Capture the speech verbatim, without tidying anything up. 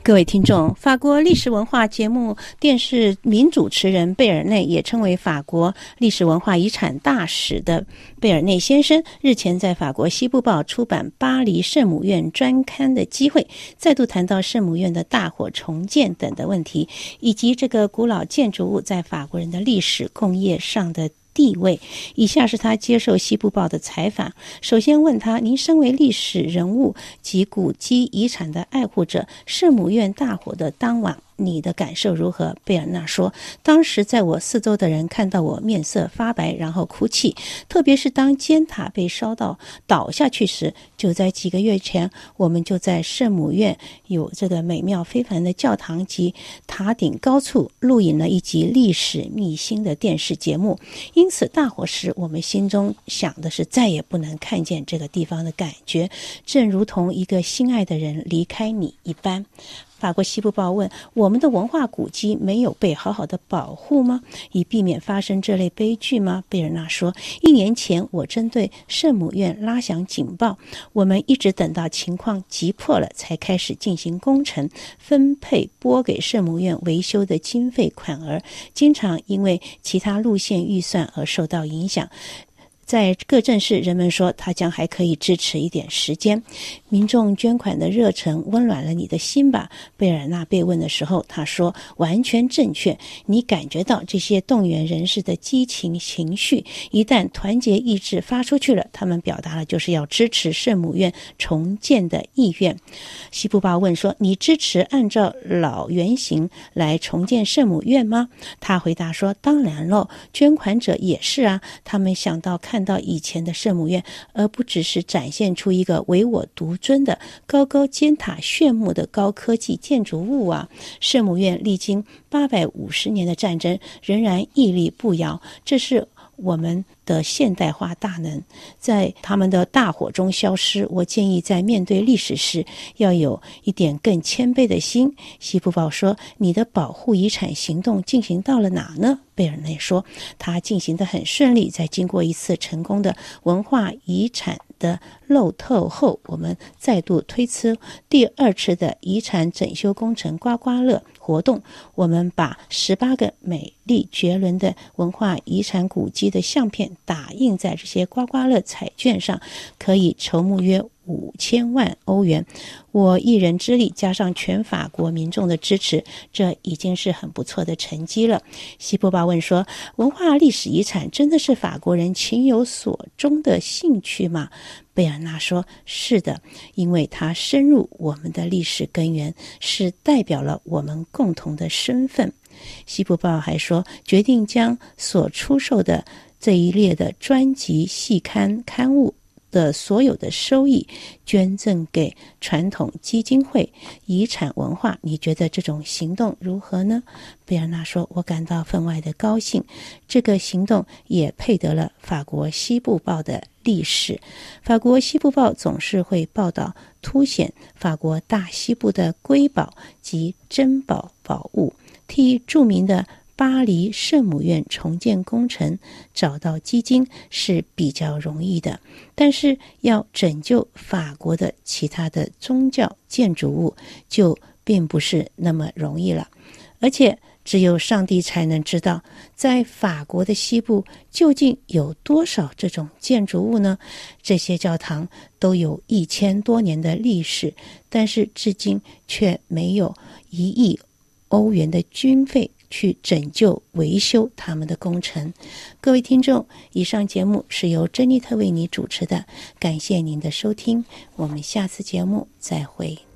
各位听众，法国历史文化节目电视名主持人贝尔内，也称为法国历史文化遗产大使的贝尔内先生，日前在法国西部报出版巴黎圣母院专刊的机会，再度谈到圣母院的大火重建等的问题，以及这个古老建筑物在法国人的历史工业上的地位。以下是他接受西部报的采访，首先问他，您身为历史人物及古迹遗产的爱护者，圣母院大火的当晚你的感受如何？贝尔纳说，当时在我四周的人看到我面色发白，然后哭泣，特别是当尖塔被烧到倒下去时。就在几个月前，我们就在圣母院有这个美妙非凡的教堂及塔顶高处录影了一集历史秘辛的电视节目，因此大火时我们心中想的是再也不能看见这个地方的感觉，正如同一个心爱的人离开你一般。法国西部报问，我们的文化古迹没有被好好的保护吗？以避免发生这类悲剧吗？贝尔纳说，一年前我针对圣母院拉响警报，我们一直等到情况急迫了才开始进行工程，分配拨给圣母院维修的经费款额，经常因为其他路线预算而受到影响。在各镇市，人们说他将还可以支持一点时间。民众捐款的热忱温暖了你的心吧？贝尔纳被问的时候，他说，完全正确，你感觉到这些动员人士的激情情绪，一旦团结意志发出去了，他们表达了就是要支持圣母院重建的意愿。西部报问说，你支持按照老原型来重建圣母院吗？他回答说，当然喽，捐款者也是啊，他们想到看看到以前的圣母院，而不只是展现出一个唯我独尊的高高尖塔炫目的高科技建筑物啊！圣母院历经八百五十年的战争，仍然屹立不摇，这是我们的现代化大能，在他们的大火中消失。我建议在面对历史时要有一点更谦卑的心。西部报说，你的保护遗产行动进行到了哪呢？贝尔内说，他进行得很顺利，在经过一次成功的文化遗产的漏透后，我们再度推出第二次的遗产整修工程刮刮乐活动。我们把十八个美丽绝伦的文化遗产古迹的相片打印在这些刮刮乐彩券上，可以筹募约五千万欧元。我一人之力加上全法国民众的支持，这已经是很不错的成绩了。西部报问说，文化历史遗产真的是法国人情有所钟的兴趣吗？贝尔纳说，是的，因为它深入我们的历史根源，是代表了我们共同的身份。西部报还说，决定将所出售的这一列的专辑细刊刊物的所有的收益捐赠给传统基金会遗产文化。你觉得这种行动如何呢？贝尔纳说，我感到分外的高兴，这个行动也配得了法国西部报的历史。法国西部报总是会报道凸显法国大西部的瑰宝及珍宝宝物，替著名的巴黎圣母院重建工程找到基金是比较容易的，但是要拯救法国的其他的宗教建筑物就并不是那么容易了。而且只有上帝才能知道，在法国的西部究竟有多少这种建筑物呢？这些教堂都有一千多年的历史，但是至今却没有一亿欧元的经费去拯救维修他们的工程。各位听众，以上节目是由珍妮特为你主持的，感谢您的收听，我们下次节目再会。